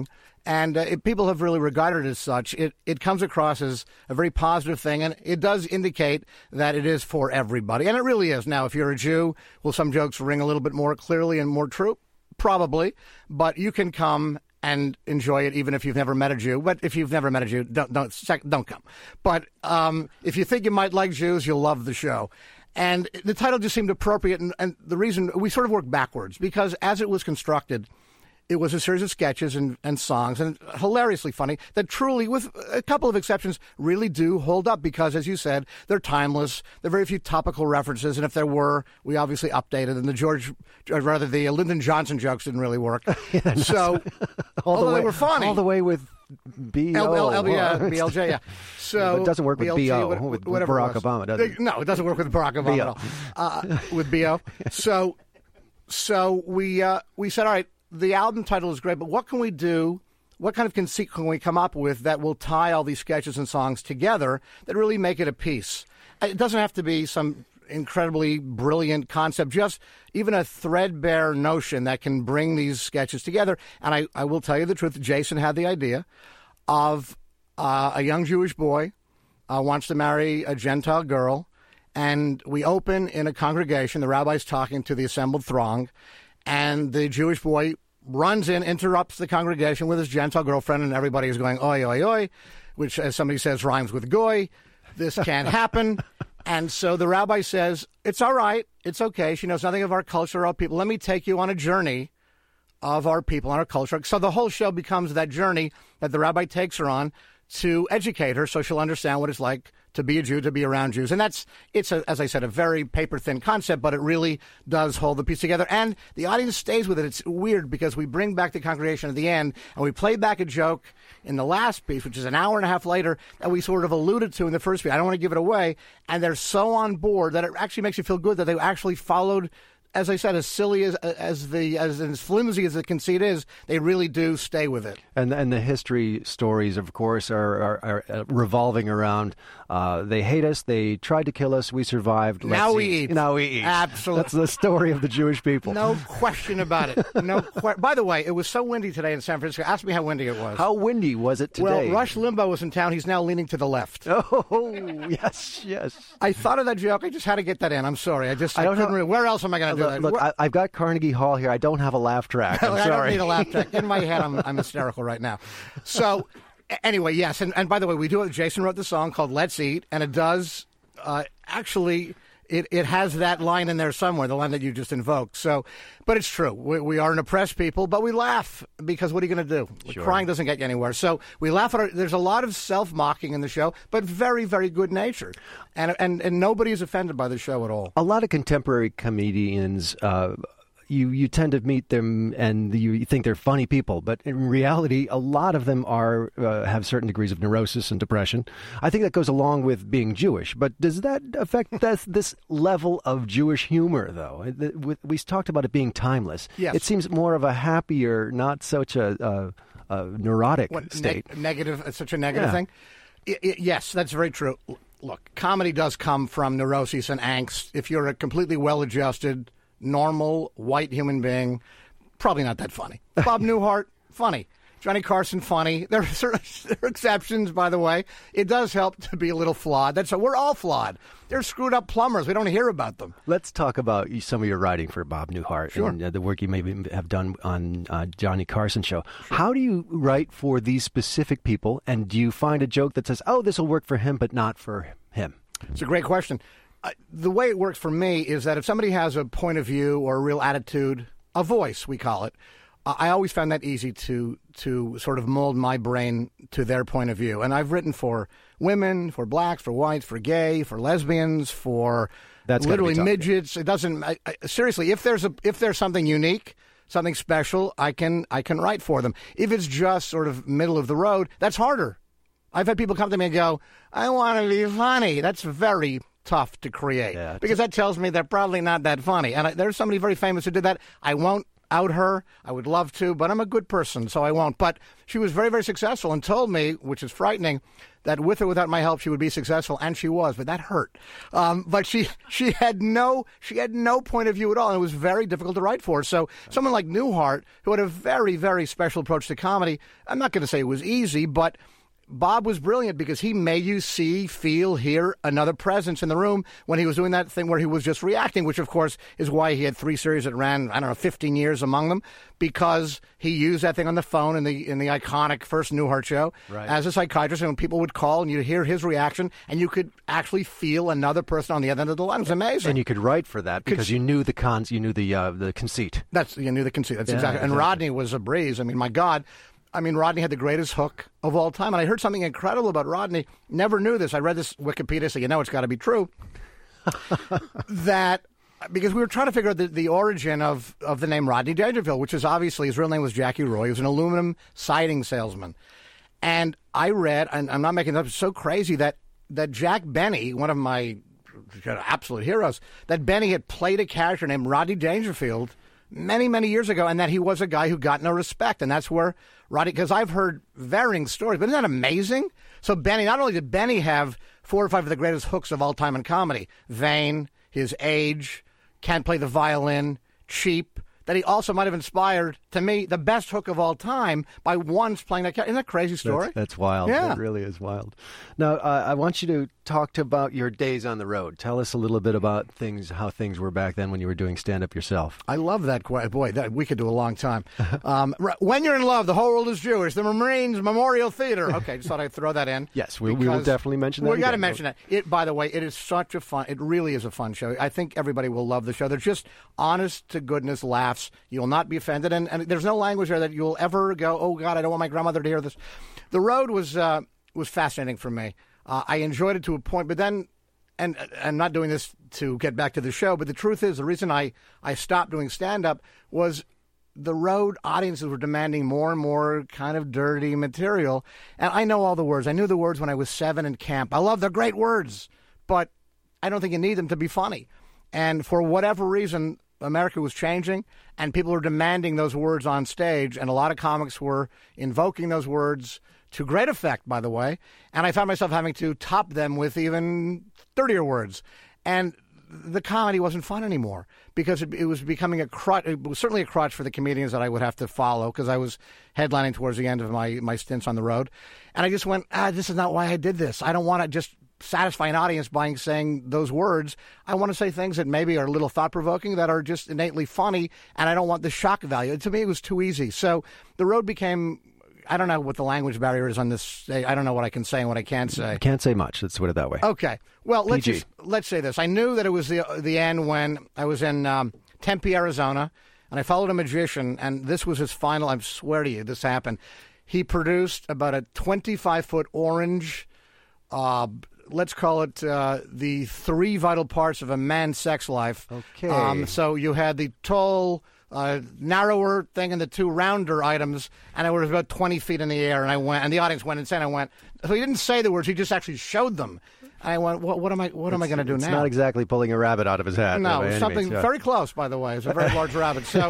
And uh, it, people have really regarded it as such. It it comes across as a very positive thing, and it does indicate that it is for everybody. And it really is. Now, if you're a Jew, will some jokes ring a little bit more clearly and more true? Probably. But you can come and enjoy it even if you've never met a Jew. But if you've never met a Jew, don't don't, don't come. But um, if you think you might like Jews, you'll love the show. And the title just seemed appropriate, and, and the reason we sort of worked backwards, because as it was constructed, it was a series of sketches and, and songs, and hilariously funny, that truly, with a couple of exceptions, really do hold up because, as you said, they're timeless. There are very few topical references, and if there were, we obviously updated. And the George, or rather, the Lyndon Johnson jokes didn't really work. yeah, so, all although the way, they were funny. All the way with B O. L- L- L- B L J, yeah. So it doesn't work with B L G, B O, what, with Barack Obama, does it? No, it doesn't work with Barack Obama B O. at all. Uh, with B O. So, so we uh, we said, all right, the album title is great, but what can we do? What kind of conceit can we come up with that will tie all these sketches and songs together that really make it a piece? It doesn't have to be some incredibly brilliant concept, just even a threadbare notion that can bring these sketches together. And I, I will tell you the truth, Jason had the idea of uh, a young Jewish boy uh, wants to marry a Gentile girl, and we open in a congregation, the rabbi's talking to the assembled throng, and the Jewish boy runs in, interrupts the congregation with his Gentile girlfriend, and everybody is going, oi, oi, oi, which, as somebody says, rhymes with goy. This can't happen. And so the rabbi says, it's all right. It's okay. She knows nothing of our culture or our people. Let me take you on a journey of our people and our culture. So the whole show becomes that journey that the rabbi takes her on to educate her so she'll understand what it's like to be a Jew, to be around Jews. And that's, it's, a, as I said, a very paper-thin concept, but it really does hold the piece together. And the audience stays with it. It's weird because we bring back the congregation at the end, and we play back a joke in the last piece, which is an hour and a half later, that we sort of alluded to in the first piece. I don't want to give it away. And they're so on board that it actually makes you feel good that they actually followed, as I said, as silly as as the as, as flimsy as the conceit is, they really do stay with it. And and the history stories, of course, are are, are revolving around. Uh, they hate us. They tried to kill us. We survived. Let's now we eat. eat. Now we eat. Absolutely. That's the story of the Jewish people. No question about it. No. Que- By the way, it was so windy today in San Francisco. Ask me how windy it was. How windy was it today? Well, Rush Limbaugh was in town. He's now leaning to the left. Oh, yes, yes. I thought of that joke. I just had to get that in. I'm sorry. I just I, I don't couldn't. have, Really, where else am I going to do look, that? Look, Where, I, I've got Carnegie Hall here. I don't have a laugh track. I'm I sorry. don't need a laugh track. In my head, I'm, I'm hysterical right now. So, anyway, yes. And, and by the way, we do it. Jason wrote the song called Let's Eat, and it does uh, actually, it, it has that line in there somewhere, the line that you just invoked. So, but it's true. We, we are an oppressed people, but we laugh because what are you going to do? Sure. Crying doesn't get you anywhere. So we laugh at our, there's a lot of self-mocking in the show, but very, very good natured. And, and, and nobody is offended by the show at all. A lot of contemporary comedians, uh, you you tend to meet them and you think they're funny people, but in reality, a lot of them are uh, have certain degrees of neurosis and depression. I think that goes along with being Jewish, but does that affect this, this level of Jewish humor, though? We talked about it being timeless. Yes. It seems more of a happier, not such a, a, a neurotic what, state. Ne- negative, it's such a negative yeah. thing? I, I, yes, that's very true. Look, comedy does come from neuroses and angst. If you're a completely well-adjusted, normal, white human being, probably not that funny. Bob Newhart, funny. Johnny Carson, funny. There are, certain, there are exceptions, by the way. It does help to be a little flawed. That's We're all flawed. They're screwed up plumbers. We don't hear about them. Let's talk about some of your writing for Bob Newhart sure. and uh, the work you maybe have done on uh, Johnny Carson show. Sure. How do you write for these specific people, and do you find a joke that says, oh, this will work for him, but not for him? It's a great question. Uh, the way it works for me is that if somebody has a point of view or a real attitude, a voice, we call it, uh, I always found that easy to to sort of mold my brain to their point of view. And I've written for women, for blacks, for whites, for gay, for lesbians, for That's literally midgets. It doesn't I, I, seriously. If there's a if there's something unique, something special, I can I can write for them. If it's just sort of middle of the road, that's harder. I've had people come to me and go, I want to be funny. That's very tough to create yeah, because that tells me they're probably not that funny. And I, there's somebody very famous who did that. I won't out her. I would love to, but I'm a good person, so I won't. But she was very, very successful and told me, which is frightening, that with or without my help, she would be successful, and she was. But that hurt. Um, but she she had no she had no point of view at all, and it was very difficult to write for her. So someone like Newhart, who had a very, very special approach to comedy, I'm not going to say it was easy, but Bob was brilliant because he made you see, feel, hear another presence in the room when he was doing that thing where he was just reacting, which, of course, is why he had three series that ran, I don't know, fifteen years among them, because he used that thing on the phone in the in the iconic first Newhart show right. as a psychiatrist, and when people would call and you'd hear his reaction, and you could actually feel another person on the other end of the line. It was amazing. And you could write for that because Could, you knew the cons, you knew the uh, the conceit. That's You knew the conceit. That's yeah, exactly. And exactly. Rodney was a breeze. I mean, my God. I mean, Rodney had the greatest hook of all time. And I heard something incredible about Rodney. Never knew this. I read this Wikipedia, so you know it's got to be true. that, because we were trying to figure out the, the origin of, of the name Rodney Dangerfield, which is obviously, his real name was Jackie Roy. He was an aluminum siding salesman. And I read, and I'm not making it up, it's so crazy, that, that Jack Benny, one of my absolute heroes, that Benny had played a character named Rodney Dangerfield many, many years ago, and that he was a guy who got no respect. And that's where Rodney, because I've heard varying stories, but isn't that amazing? So Benny, not only did Benny have four or five of the greatest hooks of all time in comedy, vain, his age, can't play the violin, cheap, that he also might have inspired, to me, the best hook of all time by once playing that character. Isn't that a crazy story? That's, that's wild. Yeah. It really is wild. Now, uh, I want you to talk to about your days on the road. Tell us a little bit about things, how things were back then when you were doing stand-up yourself. I love that. Boy, that, we could do a long time. um, when you're in love, the whole world is Jewish. The Marines Memorial Theater. Okay, just thought I'd throw that in. Yes, we, we will definitely mention that. We got to again. mention that. It, by the way, it is such a fun, it really is a fun show. I think everybody will love the show. They're just honest to goodness laughs. You will not be offended. And, and there's no language there that you'll ever go, oh, God, I don't want my grandmother to hear this. The road was uh, was fascinating for me. Uh, I enjoyed it to a point, but then, and I'm not doing this to get back to the show, but the truth is the reason I, I stopped doing stand-up was the road audiences were demanding more and more kind of dirty material. And I know all the words. I knew the words when I was seven in camp. I love the great words, but I don't think you need them to be funny. And for whatever reason, America was changing, and people were demanding those words on stage, and a lot of comics were invoking those words to great effect, by the way. And I found myself having to top them with even dirtier words. And the comedy wasn't fun anymore because it, it was becoming a crutch. It was certainly a crutch for the comedians that I would have to follow because I was headlining towards the end of my, my stints on the road. And I just went, ah, this is not why I did this. I don't want to just satisfy an audience by saying those words. I want to say things that maybe are a little thought-provoking, that are just innately funny, and I don't want the shock value. To me, it was too easy. So the road became, I don't know what the language barrier is on this. I don't know what I can say and what I can't say. I can't say much. Let's put it that way. Okay. Well, let's P G. just, let's say this. I knew that it was the the end when I was in um, Tempe, Arizona, and I followed a magician, and this was his final, I swear to you, this happened. He produced about a twenty-five foot orange, uh, let's call it uh, the three vital parts of a man's sex life. Okay. Um, so you had the tall, uh, narrower thing and the two rounder items, and it was about twenty feet in the air. And I went, and the audience went insane. I went. So he didn't say the words; he just actually showed them. And I went, "What, what am I? What am I going to do it's now?" It's not exactly pulling a rabbit out of his hat. No, by any something means, yeah. very close. By the way, it's a very large rabbit. So,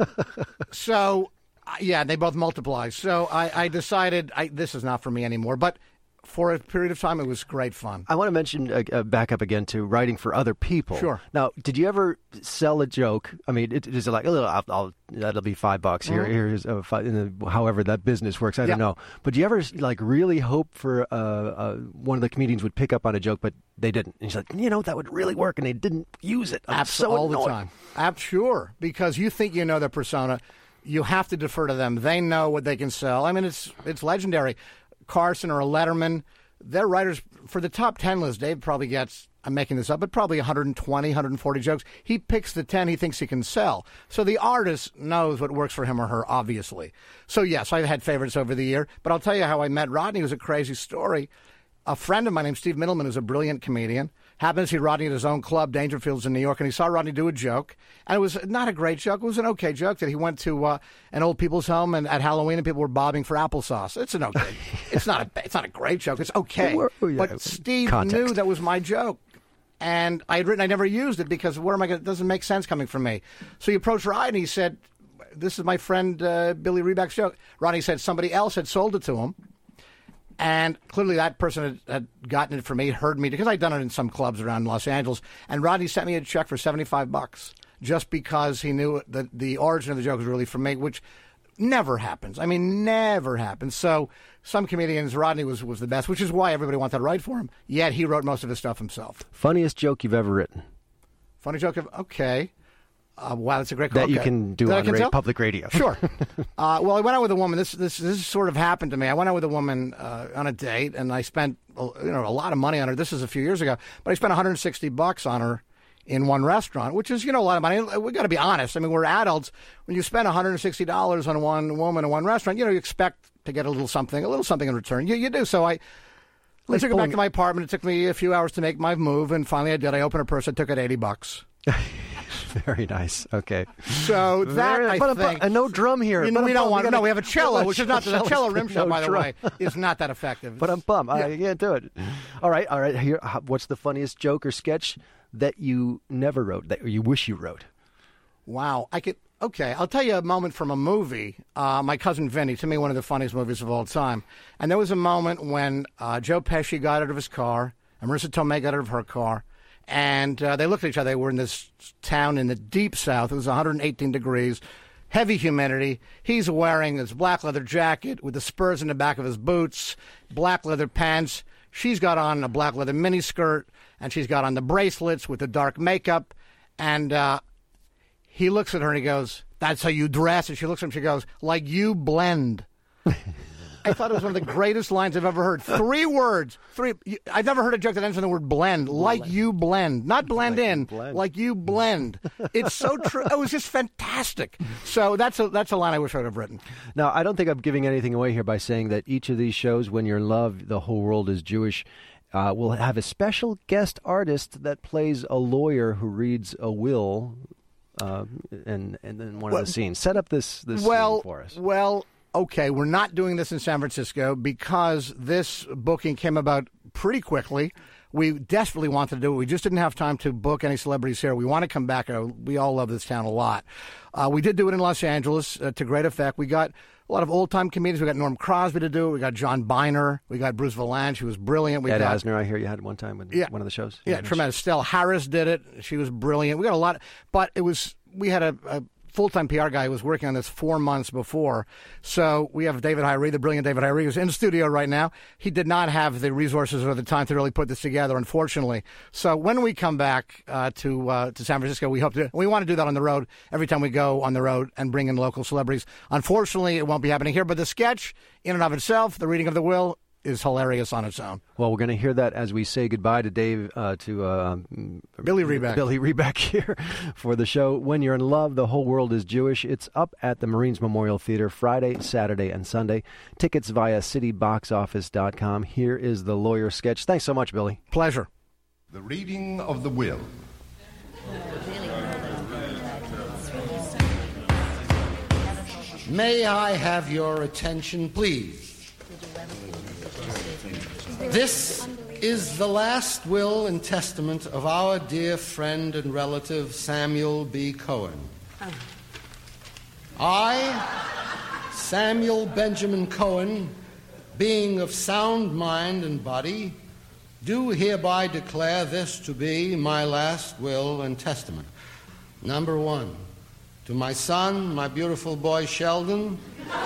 so uh, yeah, they both multiply. So I, I decided I, this is not for me anymore. But for a period of time, it was great fun. I want to mention, uh, uh, back up again to writing for other people. Sure. Now, did you ever sell a joke? I mean, it, is it like, oh, I'll, I'll, that'll be five bucks here, mm-hmm. here's uh, five, and then however that business works, I yeah. don't know. But do you ever like really hope for uh, uh, one of the comedians would pick up on a joke, but they didn't? And he's like, you know, that would really work, and they didn't use it. I'm Absolutely, so all the annoyed. time. Ab- sure, because you think you know their persona. You have to defer to them. They know what they can sell. I mean, it's it's legendary. Carson or a Letterman, their writers, for the top ten list, Dave probably gets, I'm making this up, but probably one hundred twenty, one hundred forty jokes. He picks the ten he thinks he can sell. So the artist knows what works for him or her, obviously. So, yes, I've had favorites over the year. But I'll tell you how I met Rodney. It was a crazy story. A friend of mine named Steve Middleman, who's a brilliant comedian, happened to see Rodney at his own club, Dangerfields in New York, and he saw Rodney do a joke. And it was not a great joke. It was an okay joke that he went to uh, an old people's home and at Halloween and people were bobbing for applesauce. It's an okay. It's not a. It's not a great joke. It's okay. Well, yeah, but Steve context. knew that was my joke. And I had written, I never used it because where am I going? It doesn't make sense coming from me. So he approached Rodney and he said, this is my friend uh, Billy Reback's joke. Rodney said somebody else had sold it to him. And clearly that person had, had gotten it from me, heard me, because I'd done it in some clubs around Los Angeles. And Rodney sent me a check for seventy-five bucks just because he knew that the origin of the joke was really from me, which never happens. I mean, never happens. So some comedians, Rodney was, was the best, which is why everybody wanted to write for him. Yet he wrote most of his stuff himself. Funniest joke you've ever written? Funny joke of, okay. Uh, wow, that's a great That okay. you can do that on can ra- public radio. Sure. uh, well, I went out with a woman. This this this sort of happened to me. I went out with a woman uh, on a date, and I spent you know a lot of money on her. This is a few years ago, but I spent one hundred sixty bucks on her in one restaurant, which is you know a lot of money. We got to be honest. I mean, we're adults. When you spend one hundred sixty dollars on one woman in one restaurant, you know you expect to get a little something, a little something in return. You you do. So I. I took her back to my apartment. It took me a few hours to make my move, and finally I did. I opened her purse. I took it eighty bucks. Very nice. Okay. So that, Very, I but think... A, a no drum here. You know, we don't want... No, we have a cello, which is not... The cello rim shot, no by the drum. way, is not that effective. But I'm bummed. Yeah. I can't do it. All right. All right. Here, what's the funniest joke or sketch that you never wrote, that you wish you wrote? Wow. I could... Okay, I'll tell you a moment from a movie. Uh, My Cousin Vinny, to me, one of the funniest movies of all time. And there was a moment when uh, Joe Pesci got out of his car, and Marissa Tomei got out of her car, and uh, they looked at each other. They were in this town in the deep south. It was one hundred eighteen degrees, heavy humidity. He's wearing this black leather jacket with the spurs in the back of his boots, black leather pants. She's got on a black leather miniskirt, and she's got on the bracelets with the dark makeup. And uh, he looks at her and he goes, "That's how you dress?" And she looks at him and she goes, "Like you blend." I thought it was one of the greatest lines I've ever heard. Three words. Three. I've never heard a joke that ends with the word blend. Like blend. You blend. Not blend like in. Blend. Like you blend. It's so true. It was just fantastic. So that's a, that's a line I wish I would have written. Now, I don't think I'm giving anything away here by saying that each of these shows, When You're in Love, The Whole World is Jewish, uh, will have a special guest artist that plays a lawyer who reads a will uh, and, and then one well, of the scenes. Set up this, this well, scene for us. Well... Okay, we're not doing this in San Francisco because this booking came about pretty quickly. We desperately wanted to do it. We just didn't have time to book any celebrities here. We want to come back. We all love this town a lot. Uh, we did do it in Los Angeles uh, to great effect. We got a lot of old-time comedians. We got Norm Crosby to do it. We got John Biner. We got Bruce Valanche, who was brilliant. We Ed got, Asner, I hear you had one time with yeah, one of the shows. Yeah, tremendous. Stella Harris did it. She was brilliant. We got a lot. But it was we had a... a full-time P R guy who was working on this four months before. So we have David Hyree, the brilliant David Hyree, who's in the studio right now. He did not have the resources or the time to really put this together, unfortunately. So when we come back uh, to uh, to San Francisco, we hope to. We want to do that on the road every time we go on the road and bring in local celebrities. Unfortunately, it won't be happening here. But the sketch, in and of itself, the reading of the will, is hilarious on its own. Well, we're going to hear that as we say goodbye to Dave, uh, to uh, Billy Reback. Billy Reback here for the show. When You're in Love, The Whole World is Jewish. It's up at the Marines Memorial Theater Friday, Saturday, and Sunday. Tickets via city box office dot com. Here is the lawyer sketch. Thanks so much, Billy. Pleasure. The reading of the will. May I have your attention, please? This is the last will and testament of our dear friend and relative Samuel B. Cohen. I, Samuel Benjamin Cohen, being of sound mind and body, do hereby declare this to be my last will and testament. Number one, to my son, my beautiful boy Sheldon,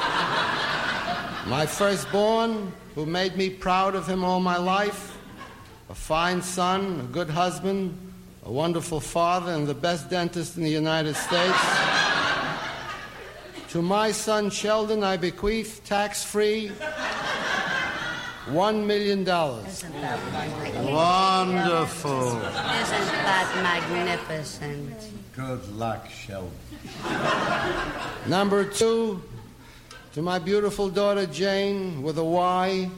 my firstborn, who made me proud of him all my life, a fine son, a good husband, a wonderful father, and the best dentist in the United States. To my son Sheldon, I bequeath, tax-free, one million dollars. Isn't that Wonderful. Isn't that magnificent? Good luck, Sheldon. Number two, to my beautiful daughter Jane, with a Y.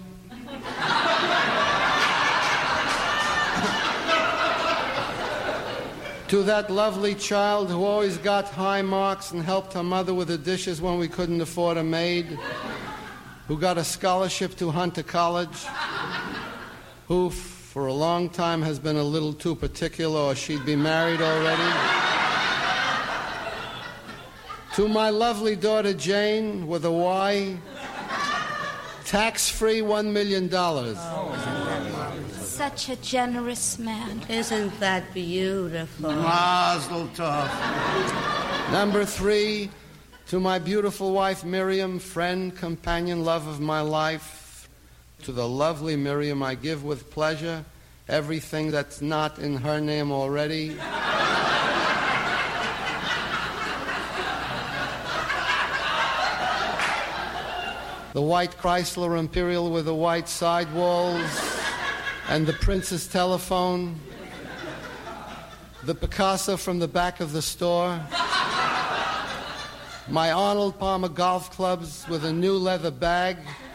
To that lovely child who always got high marks and helped her mother with the dishes when we couldn't afford a maid, who got a scholarship to Hunter College, who for a long time has been a little too particular or she'd be married already. To my lovely daughter Jane, with a Y, tax-free one million dollars. Such a generous man. Isn't that beautiful? Mazel tov. Number three, to my beautiful wife Miriam, friend, companion, love of my life. To the lovely Miriam, I give with pleasure everything that's not in her name already. The white Chrysler Imperial with the white sidewalls and the Princess telephone. The Picasso from the back of the store. My Arnold Palmer golf clubs with a new leather bag.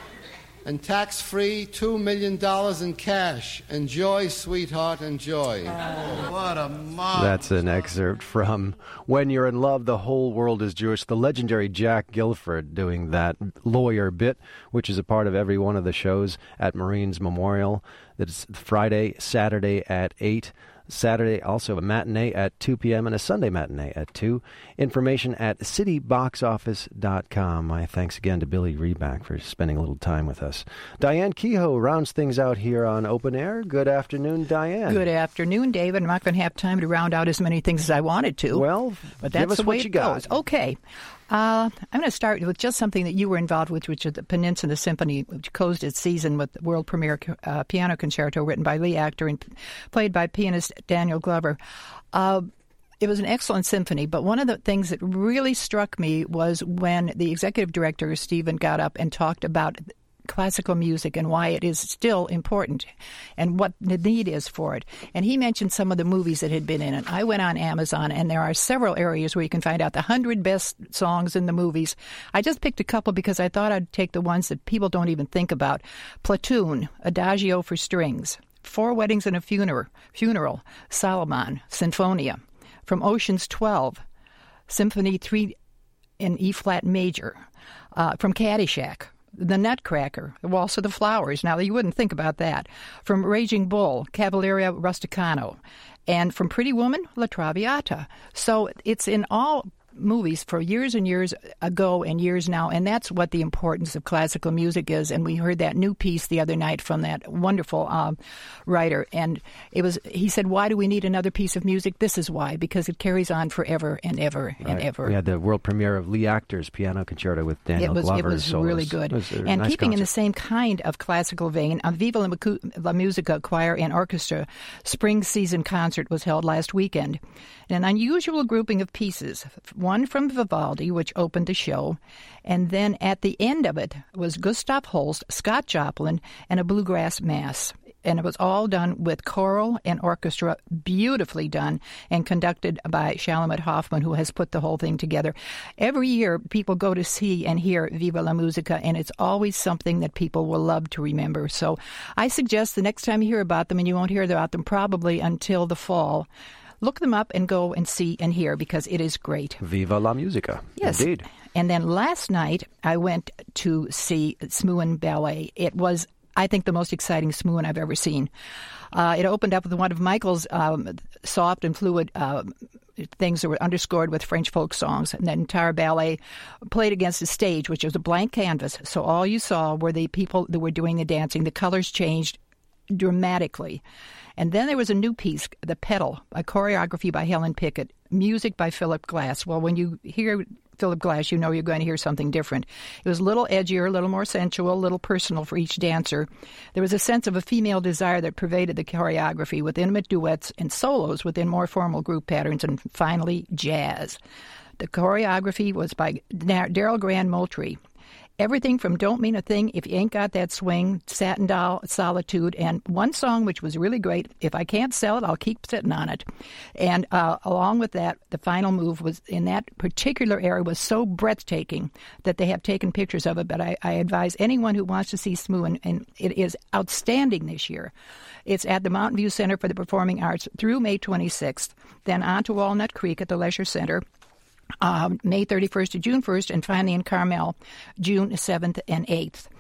And tax-free two million dollars in cash. Enjoy, sweetheart, enjoy. Oh, what a mom. That's an excerpt from When You're in Love, the Whole World is Jewish. The legendary Jack Gilford doing that lawyer bit, which is a part of every one of the shows at Marines Memorial. That's Friday, Saturday at eight. Saturday, also a matinee at two p.m. and a Sunday matinee at two. Information at city box office dot com. My thanks again to Billy Reback for spending a little time with us. Diane Kehoe rounds things out here on Open Air. Good afternoon, Diane. Good afternoon, David. I'm not going to have time to round out as many things as I wanted to. Well, but that's give us the way what you it got. goes. Okay. Uh, I'm going to start with just something that you were involved with, which is the Peninsula Symphony, which closed its season with the world premiere uh, piano concerto written by Lee Actor and played by pianist Daniel Glover. Uh, it was an excellent symphony, but one of the things that really struck me was when the executive director, Stephen, got up and talked about classical music and why it is still important and what the need is for it. And he mentioned some of the movies that had been in it. I went on Amazon, and there are several areas where you can find out the hundred best songs in the movies. I just picked a couple because I thought I'd take the ones that people don't even think about. Platoon, Adagio for Strings, Four Weddings and a Funeral, Funeral, Solomon, Sinfonia. From Ocean's twelve, Symphony three in E-flat major. Uh, from Caddyshack, The Nutcracker, The Waltz of the Flowers. Now, you wouldn't think about that. From Raging Bull, Cavalleria Rusticano. And from Pretty Woman, La Traviata. So it's in all movies for years and years ago and years now, and that's what the importance of classical music is. And we heard that new piece the other night from that wonderful um, writer, and it was. He said, "Why do we need another piece of music?" This is why, because it carries on forever and ever right. and ever. We had the world premiere of Lee Actor's piano concerto with Daniel it was, Glover. It was solos. really good. Was and nice keeping concert. in the same kind of classical vein, uh, Viva la, Mu- la Musica Choir and Orchestra Spring Season Concert was held last weekend. An unusual grouping of pieces, one from Vivaldi, which opened the show, and then at the end of it was Gustav Holst, Scott Joplin, and a bluegrass mass. And it was all done with choral and orchestra, beautifully done, and conducted by Shalomit Hoffman, who has put the whole thing together. Every year, people go to see and hear Viva la Musica, and it's always something that people will love to remember. So I suggest the next time you hear about them, and you won't hear about them probably until the fall, look them up and go and see and hear, because it is great. Viva la Musica. Yes. Indeed. And then last night, I went to see Smuin Ballet. It was, I think, the most exciting Smuin I've ever seen. Uh, it opened up with one of Michael's um, soft and fluid uh, things that were underscored with French folk songs. And the entire ballet played against a stage, which was a blank canvas. So all you saw were the people that were doing the dancing. The colors changed dramatically. And then there was a new piece, The Pedal, a choreography by Helen Pickett, music by Philip Glass. Well, when you hear Philip Glass, you know you're going to hear something different. It was a little edgier, a little more sensual, a little personal for each dancer. There was a sense of a female desire that pervaded the choreography, with intimate duets and solos within more formal group patterns, and finally, jazz. The choreography was by Daryl Grand Moultrie. Everything from Don't Mean a Thing, If You Ain't Got That Swing, Satin Doll, Solitude, and one song which was really great, If I Can't Sell It, I'll Keep Sitting on It. And uh, along with that, the final move was in that particular area was so breathtaking that they have taken pictures of it, but I, I advise anyone who wants to see Smuin, and it is outstanding this year. It's at the Mountain View Center for the Performing Arts through May twenty-sixth, then on to Walnut Creek at the Leisure Center, Um, May thirty-first to June first, and finally in Carmel, June seventh and eighth.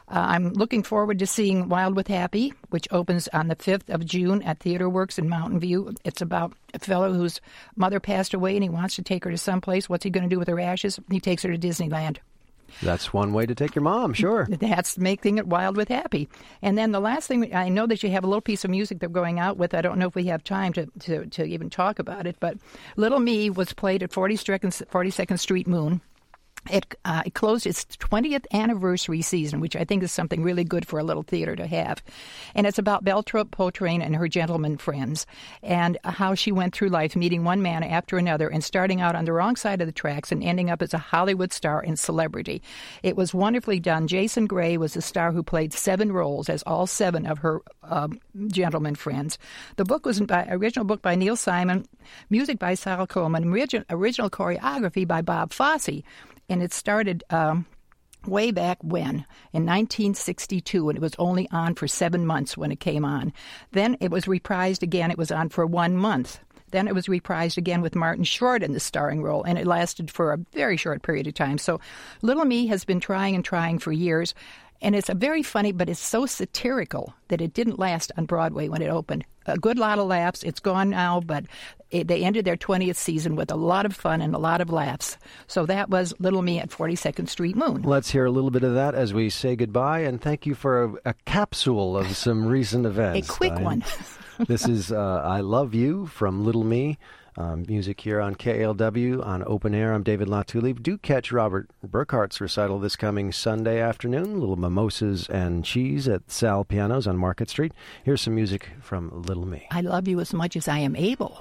Uh, I'm looking forward to seeing Wild with Happy, which opens on the fifth of June at Theater Works in Mountain View. It's about a fellow whose mother passed away and he wants to take her to someplace. What's he going to do with her ashes? He takes her to Disneyland. That's one way to take your mom, sure. That's making it Wild with Happy. And then the last thing, I know that you have a little piece of music they're going out with. I don't know if we have time to, to, to even talk about it, but Little Me was played at forty-second Street Moon. It, uh, it closed its twentieth anniversary season, which I think is something really good for a little theater to have. And it's about Beltrop Potrain and her gentleman friends and how she went through life meeting one man after another and starting out on the wrong side of the tracks and ending up as a Hollywood star and celebrity. It was wonderfully done. Jason Gray was the star who played seven roles as all seven of her um, gentleman friends. The book was an original book by Neil Simon, music by Sal Coleman, original, original choreography by Bob Fosse. And it started um, way back when, in nineteen sixty-two, and it was only on for seven months when it came on. Then it was reprised again. It was on for one month. Then it was reprised again with Martin Short in the starring role, and it lasted for a very short period of time. So Little Me has been trying and trying for years, and it's a very funny, but it's so satirical that it didn't last on Broadway when it opened. A good lot of laughs. It's gone now, but it, they ended their twentieth season with a lot of fun and a lot of laughs. So that was Little Me at forty-second Street Moon. Let's hear a little bit of that as we say goodbye, and thank you for a, a capsule of some recent events. A quick Diane. one. This is uh, I Love You from Little Me. Um, music here on K A L W on Open Air. I'm David LaTulippe. Do catch Robert Burkhart's recital this coming Sunday afternoon. Little mimosas and cheese at Sal Pianos on Market Street. Here's some music from Little Me. I love you as much as I am able.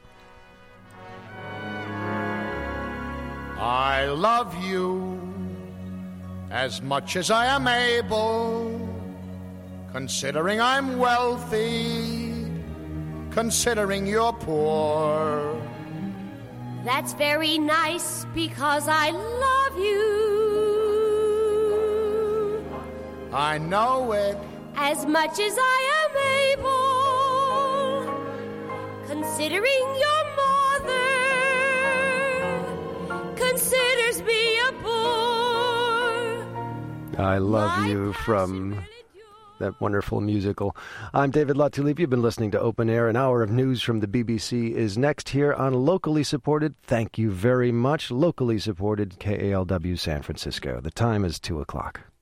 I love you as much as I am able, considering I'm wealthy, considering you're poor. That's very nice because I love you. I know it. As much as I am able, considering your mother considers me a bore. I Love You from that wonderful musical. I'm David LaTulippe. You've been listening to Open Air. An hour of news from the B B C is next here on Locally Supported. Thank you very much. Locally Supported K A L W San Francisco. The time is two o'clock.